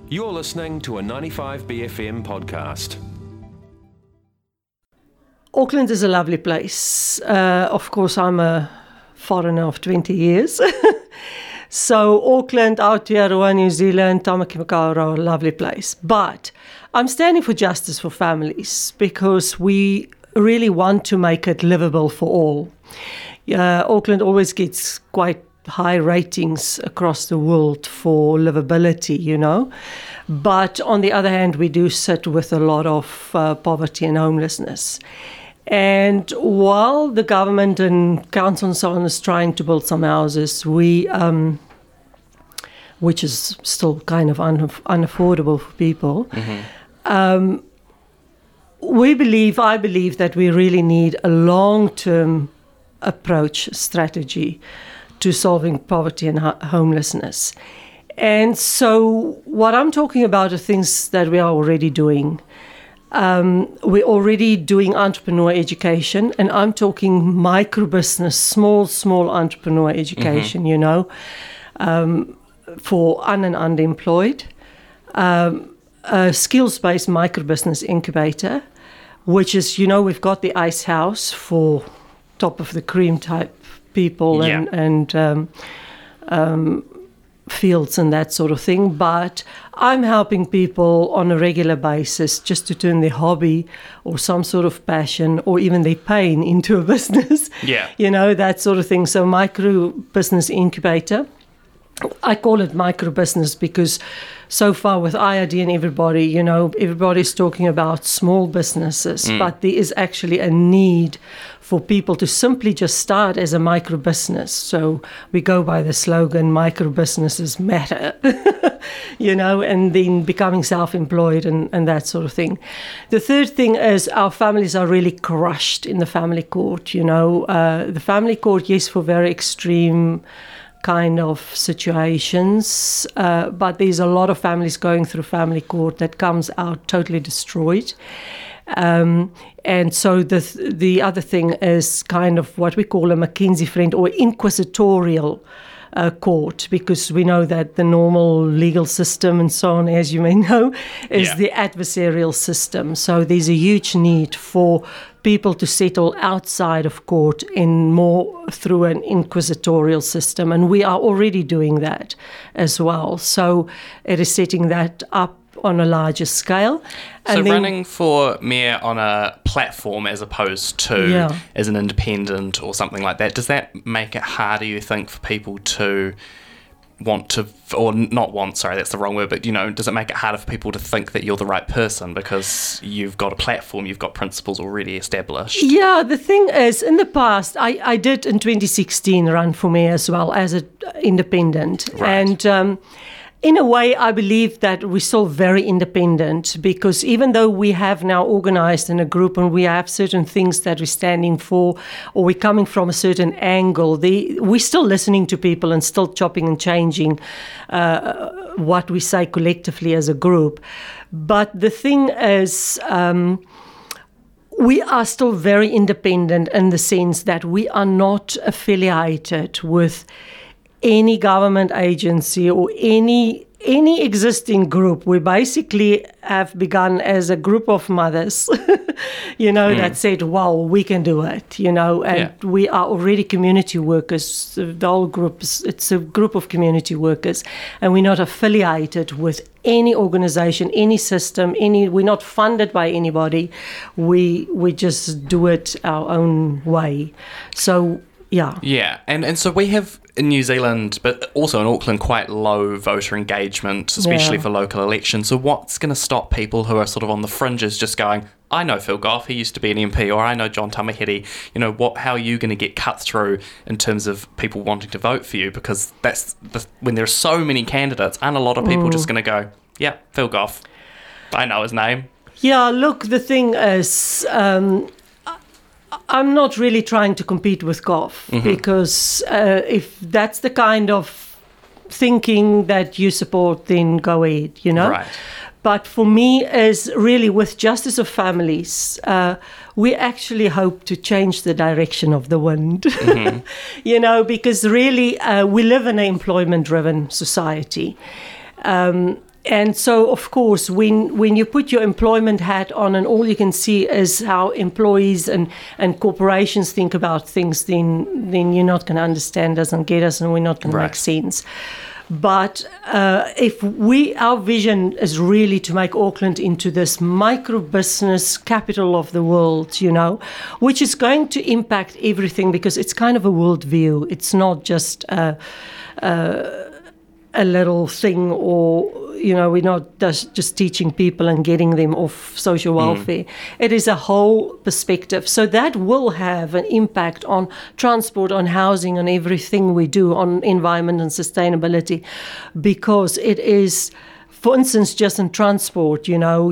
You're listening to a 95BFM podcast. Auckland is a lovely place. Of course, I'm a foreigner of 20 years. So Auckland, Aotearoa, New Zealand, Tamaki Makaurau, a lovely place. But I'm standing for justice for families because we really want to make it livable for all. Auckland always gets quite high ratings across the world for livability, you know. But on the other hand, we do sit with a lot of poverty and homelessness. And while the government and council and so on is trying to build some houses, we, which is still kind of unaffordable for people, I believe that we really need a long-term approach, strategy to solving poverty and homelessness. And so what I'm talking about are things that we are already doing. We're already doing entrepreneur education, and I'm talking micro business, small entrepreneur education, you know, for and unemployed. A skills-based micro business incubator, which is, you know, we've got the Ice House for top of the cream type people and fields and that sort of thing, but I'm helping people on a regular basis just to turn their hobby or some sort of passion or even their pain into a business. You know, that sort of thing. So micro business incubator. I call it micro business because so far with IRD and everybody, you know, everybody's talking about small businesses, but there is actually a need for people to simply just start as a micro business. So we go by the slogan, micro businesses matter, you know, and then becoming self-employed and that sort of thing. The third thing is our families are really crushed in the family court, you know. The family court, yes, for very extreme kind of situations, but there's a lot of families going through family court that comes out totally destroyed. And so the other thing is kind of what we call a Mackenzie friend or inquisitorial court, because we know that the normal legal system and so on, as you may know, is the adversarial system. So there's a huge need for people to settle outside of court in more through an inquisitorial system, and we are already doing that as well. So it is setting that up on a larger scale. And so then, running for mayor on a platform as opposed to as an independent or something like that, does that make it harder, you think, for people to want to, or not want, sorry, that's the wrong word, but, you know, does it make it harder for people to think that you're the right person because you've got a platform, you've got principles already established? Yeah, the thing is, in the past, I did in 2016 run for mayor as well as an independent. Right. And in a way, I believe that we're still very independent because even though we have now organized in a group and we have certain things that we're standing for or we're coming from a certain angle, we're still listening to people and still chopping and changing what we say collectively as a group. But the thing is, we are still very independent in the sense that we are not affiliated with any government agency or any existing group. We basically have begun as a group of mothers, you know, that said, well, we can do it, you know, and we are already community workers. The whole group, it's a group of community workers, and we're not affiliated with any organization, any system, we're not funded by anybody. We just do it our own way. So, yeah, and so we have in New Zealand, but also in Auckland, quite low voter engagement, especially for local elections. So what's going to stop people who are sort of on the fringes just going, I know Phil Goff, he used to be an MP, or I know John Tamahere, you know, how are you going to get cut through in terms of people wanting to vote for you? Because that's when there are so many candidates, and a lot of people just going to go, yeah, Phil Goff, I know his name. Yeah, look, the thing is, I'm not really trying to compete with Goff because if that's the kind of thinking that you support, then go ahead, you know. Right. But for me, is really with Justice of Families, we actually hope to change the direction of the wind, you know, because really we live in an employment-driven society. And so, of course, when you put your employment hat on and all you can see is how employees and corporations think about things, then you're not going to understand us and get us, and we're not going to make sense. But if our vision is really to make Auckland into this micro-business capital of the world, which is going to impact everything, because it's kind of a worldview. It's not just a little thing, or we're not just teaching people and getting them off social welfare. It is a whole perspective. So that will have an impact on transport, on housing, on everything we do, on environment and sustainability, because it is, for instance, just in transport,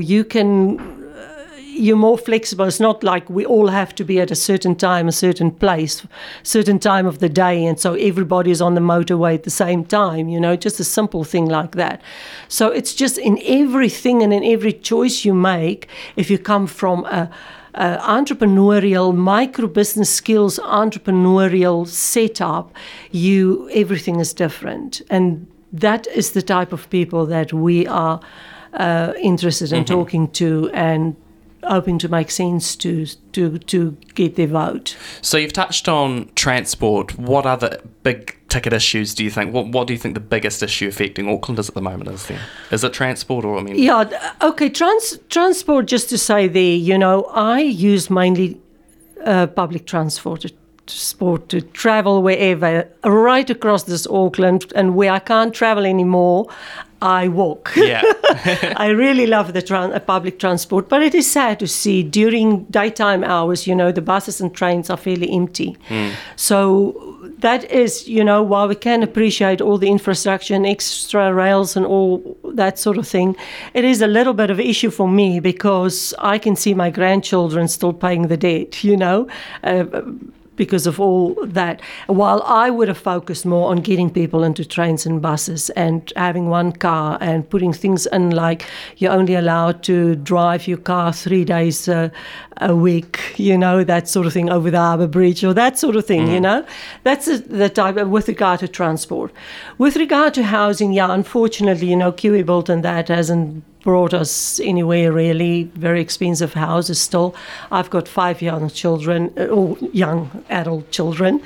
you're more flexible. It's not like we all have to be at a certain time, a certain place, certain time of the day, and so everybody's on the motorway at the same time, just a simple thing like that. So it's just in everything and in every choice you make, if you come from a entrepreneurial, micro-business skills, entrepreneurial setup, everything is different. And that is the type of people that we are interested in talking to and hoping to make sense to get their vote. So you've touched on transport. What other big ticket issues do you think? What do you think the biggest issue affecting Auckland is at the moment? Is it transport, or Yeah, okay. Transport. Just to say there, I use mainly public transport to travel wherever, right across this Auckland, and where I can't travel anymore, I walk. Yeah. I really love the public transport, but it is sad to see during daytime hours, the buses and trains are fairly empty. So that is, while we can appreciate all the infrastructure and extra rails and all that sort of thing, it is a little bit of an issue for me, because I can see my grandchildren still paying the debt, because of all that. While I would have focused more on getting people into trains and buses and having one car and putting things in, like you're only allowed to drive your car 3 days a week, that sort of thing, over the Harbour Bridge or that sort of thing, That's the type of, with regard to transport. With regard to housing, unfortunately, Kiwi Built and that hasn't brought us anywhere really. Very expensive houses still. I've got 5 young children, or young adult children.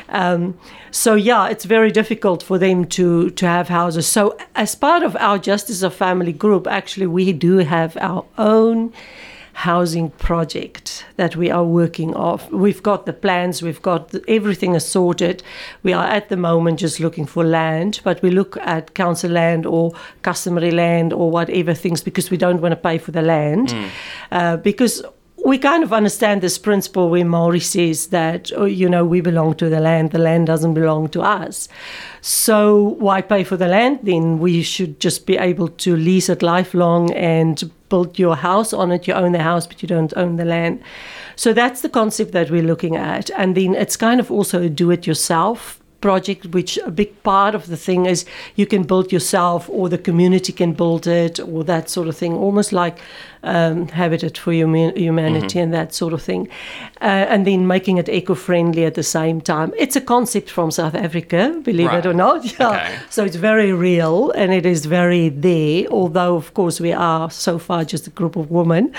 So it's very difficult for them to have houses. So as part of our Justice of Family group, actually we do have our own housing project that we are working off. We've got the plans, everything is sorted. We are at the moment just looking for land, but we look at council land or customary land or whatever things, because we don't want to pay for the land. Because we kind of understand this principle where Maori says that, we belong to the land doesn't belong to us. So why pay for the land? Then we should just be able to lease it lifelong and build your house on it. You own the house, but you don't own the land. So that's the concept that we're looking at. And then it's kind of also a do-it-yourself project, which a big part of the thing is you can build yourself, or the community can build it, or that sort of thing, almost like Habitat for Humanity and that sort of thing, and then making it eco-friendly at the same time. It's a concept from South Africa, believe it or not. Okay. So it's very real, and it is very there, although of course we are so far just a group of women.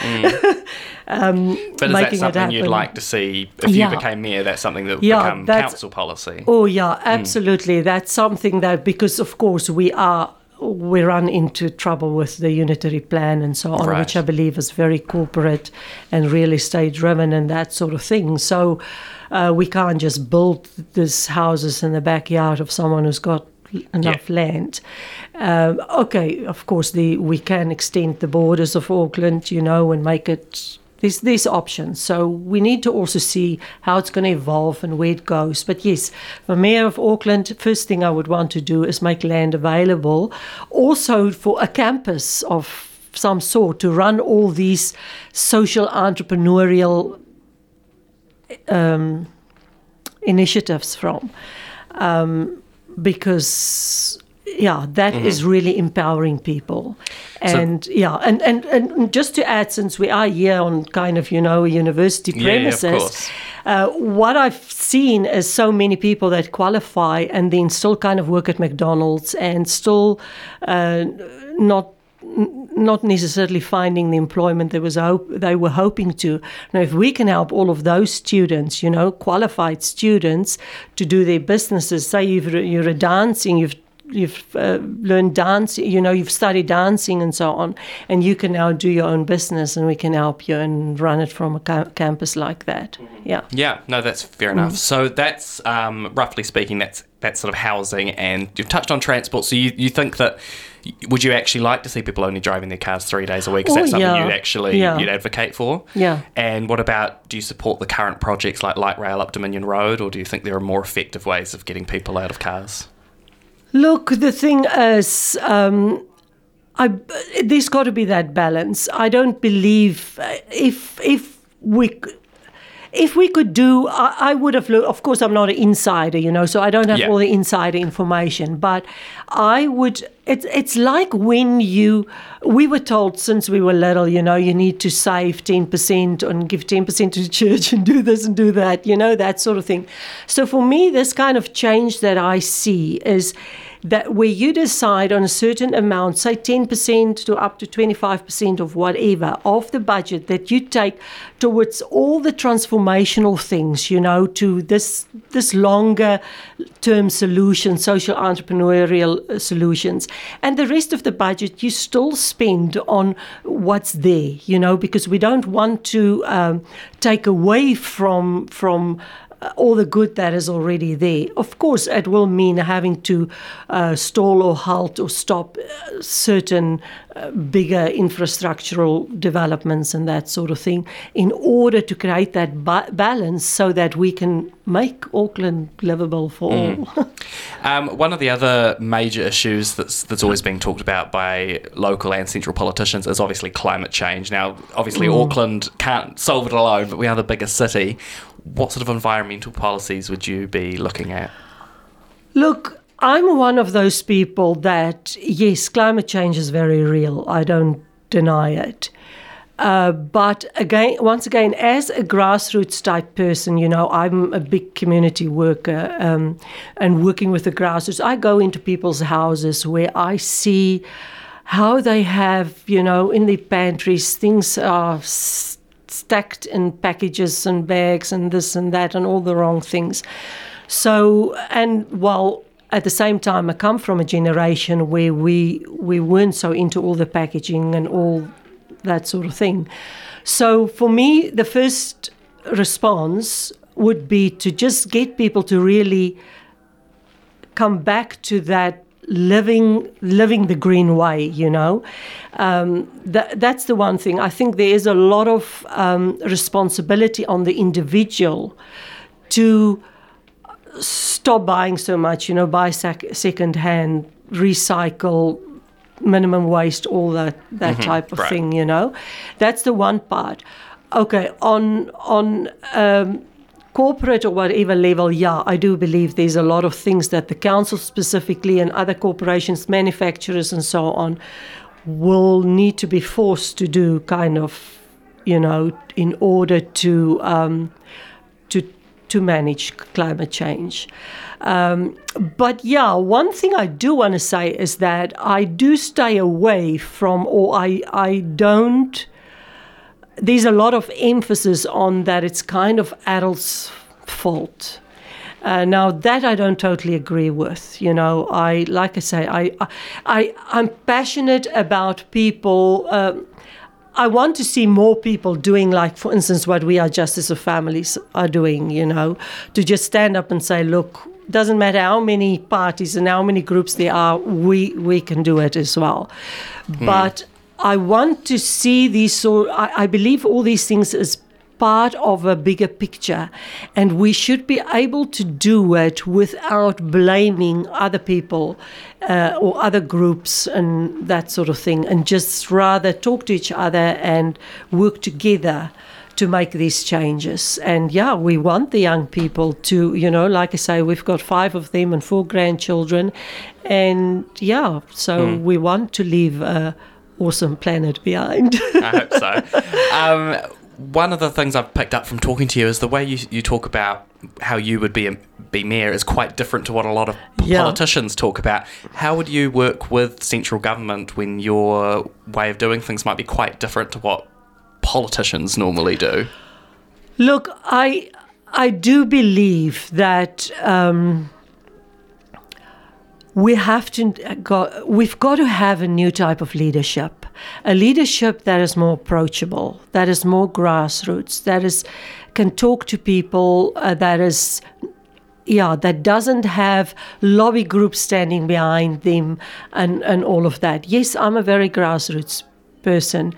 But is that something you'd like to see if you became mayor? That's something that would become council policy? Oh yeah, absolutely. That's something that, because of course we run into trouble with the unitary plan and so on, which I believe is very corporate and real estate driven and that sort of thing. So we can't just build these houses in the backyard of someone who's got enough land. Of course, we can extend the borders of Auckland, and make it. There's options. So we need to also see how it's going to evolve and where it goes. But yes, for Mayor of Auckland, first thing I would want to do is make land available, also for a campus of some sort to run all these social entrepreneurial initiatives from. Because that is really empowering people. And and just to add, since we are here on kind of, a university premises, what I've seen is so many people that qualify and then still kind of work at McDonald's and still not not necessarily finding the employment they were hoping to. Now, if we can help all of those students, qualified students, to do their businesses, say you're a dancing, you've learned dancing, you've studied dancing and so on, and you can now do your own business, and we can help you and run it from a campus like that. Yeah, no, that's fair enough. So that's roughly speaking, that's sort of housing, and you've touched on transport. So you think that, would you actually like to see people only driving their cars 3 days a week? Is that something you'd advocate for? Yeah. And what about, do you support the current projects like light rail up Dominion Road, or do you think there are more effective ways of getting people out of cars? Look, the thing is, there's got to be that balance. I don't believe if we could do, I would have looked. Of course, I'm not an insider, so I don't have all the insider information. But I would. It's like when we were told since we were little, you need to save 10% and give 10% to the church and do this and do that, that sort of thing. So for me, this kind of change that I see is that where you decide on a certain amount, say 10% to up to 25% of whatever, of the budget that you take towards all the transformational things, to this longer term solution, social entrepreneurial solutions. And the rest of the budget you still spend on what's there, because we don't want to take away from all the good that is already there. Of course, it will mean having to stall or halt or stop certain bigger infrastructural developments and that sort of thing in order to create that balance so that we can make Auckland livable for all. One of the other major issues that's always being talked about by local and central politicians is obviously climate change. Now, obviously, Auckland can't solve it alone, but we are the biggest city. What sort of environmental policies would you be looking at? Look, I'm one of those people that, yes, climate change is very real. I don't deny it. But once again, as a grassroots type person, I'm a big community worker and working with the grassroots. I go into people's houses where I see how they have, in their pantries, things are stacked in packages and bags and this and that and all the wrong things. So, and while at the same time I come from a generation where we weren't so into all the packaging and all that sort of thing. So for me, the first response would be to just get people to really come back to that living the green way, that's the one thing. I think there is a lot of responsibility on the individual to stop buying so much, buy second hand, recycle, minimum waste, all that type of thing, That's the one part. Okay, on corporate or whatever level, I do believe there's a lot of things that the council specifically and other corporations, manufacturers and so on, will need to be forced to do kind of, in order to manage climate change. But one thing I do want to say is that I do stay away from, or I don't. There's a lot of emphasis on that it's kind of adults' fault. Now that I don't totally agree with. I'm passionate about people. I want to see more people doing, like, for instance, what we, our Justice of Families, are doing, to just stand up and say, look, doesn't matter how many parties and how many groups there are, we can do it as well. But I want to see these, I believe all these things is part of a bigger picture, and we should be able to do it without blaming other people or other groups and that sort of thing, and just rather talk to each other and work together to make these changes. And we want the young people to, like I say, we've got 5 of them and 4 grandchildren, and we want to leave a awesome planet behind. I hope so. one of the things I've picked up from talking to you is the way you talk about how you would be mayor is quite different to what a lot of politicians talk about. How would you work with central government when your way of doing things might be quite different to what politicians normally do? Look, I do believe that we've got to have a new type of leadership, a leadership that is more approachable, that is more grassroots, that can talk to people, that doesn't have lobby groups standing behind them and all of that. Yes, I'm a very grassroots person,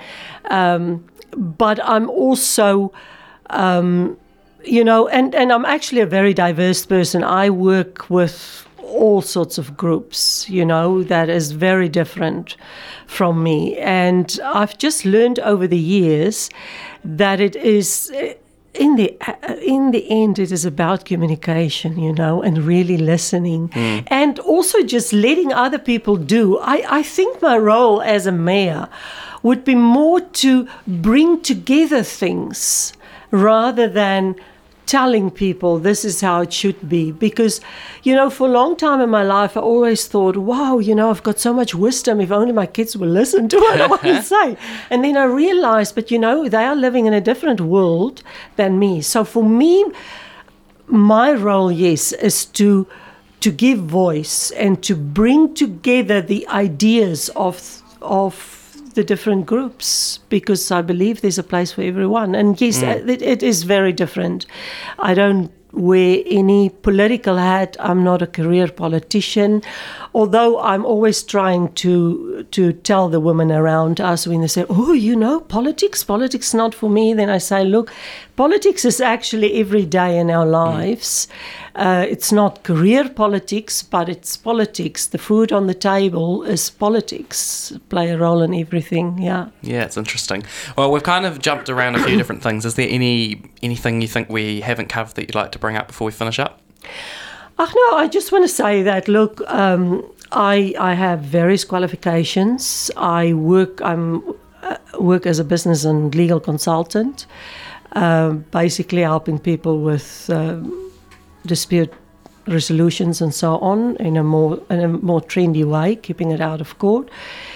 but I'm also, and I'm actually a very diverse person. I work with all sorts of groups, that is very different from me. And I've just learned over the years that it is, in the end, it is about communication, and really listening. And also just letting other people do. I think my role as a mayor would be more to bring together things rather than telling people this is how it should be. Because, for a long time in my life, I always thought, wow, I've got so much wisdom, if only my kids will listen to what I want to say. And then I realized, but, they are living in a different world than me. So for me, my role, yes, is to give voice and to bring together the ideas of the different groups, because I believe there's a place for everyone. And yes, it is very different. I don't wear any political hat. I'm not a career politician, although I'm always trying to tell the women around us when they say, oh, politics not for me. Then I say, look, politics is actually every day in our lives. It's not career politics, but it's politics. The food on the table is politics, play a role in everything, yeah. Yeah, it's interesting. Well, we've kind of jumped around a few different things. Is there anything you think we haven't covered that you'd like to bring up before we finish up? No, I just want to say that, look, I have various qualifications. I work as a business and legal consultant, basically helping people with dispute resolutions and so on in a more trendy way, keeping it out of court.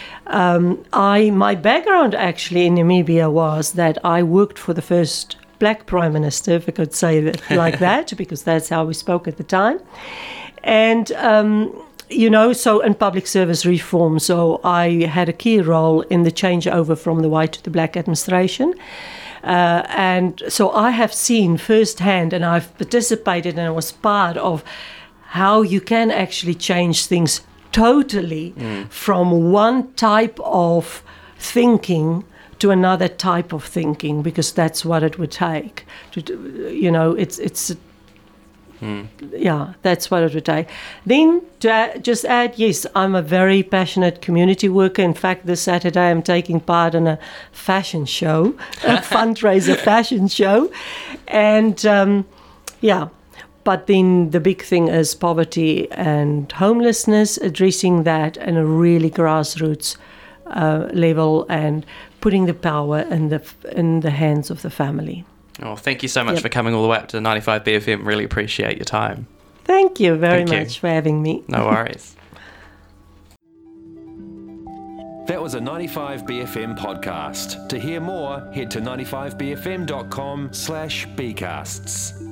My background actually in Namibia was that I worked for the first Black Prime Minister, if I could say that like that, because that's how we spoke at the time. And so in public service reform, so I had a key role in the changeover from the white to the black administration. And so I have seen firsthand, and I've participated and I was part of how you can actually change things totally from one type of thinking to another type of thinking, because that's what it would take. That's what it would take. Then to just add, yes, I'm a very passionate community worker. In fact, this Saturday I'm taking part in a fashion show, a fundraiser fashion show. And but then the big thing is poverty and homelessness, addressing that in a really grassroots level and putting the power in the hands of the family. Oh, thank you so much for coming all the way up to 95 BFM. Really appreciate your time. Thank you very much for having me. No worries. That was a 95 BFM podcast. To hear more, head to 95bfm.com/bcasts.